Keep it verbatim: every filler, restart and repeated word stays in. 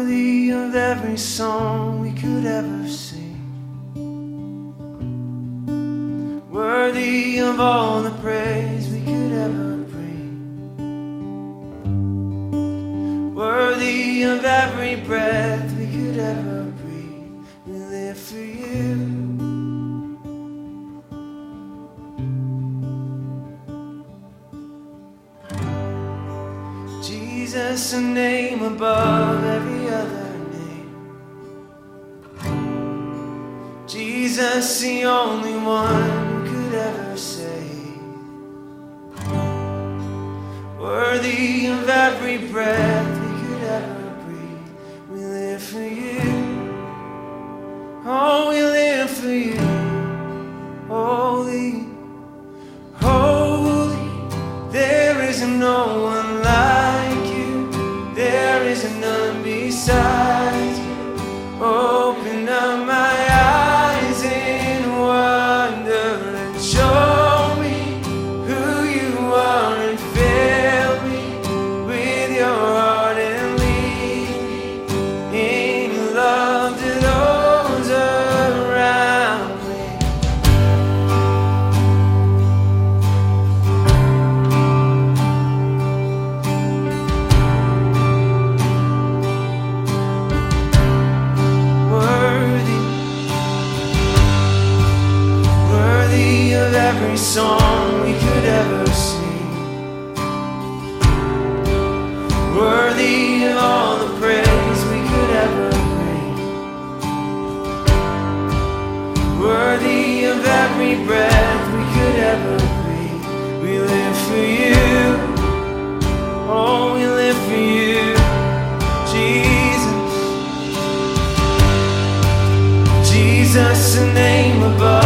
worthy of every song we could ever sing, worthy of all the praise we could ever bring, worthy of every breath we could ever breathe. We live for you. Jesus, a name above every other name. Jesus, the only one who could ever save. Worthy of every breath we could ever breathe. We live for you. Oh, we live for you. Holy, holy, there is no one like you. There is none beside you. Open up my eyes in wonder and show me who you are, and fill me with your heart and lead me in your love to those around me. Of every song we could ever sing, worthy of all the praise we could ever bring, worthy of every breath we could ever breathe. We live for you. Oh, we live for you, Jesus. Jesus, a name above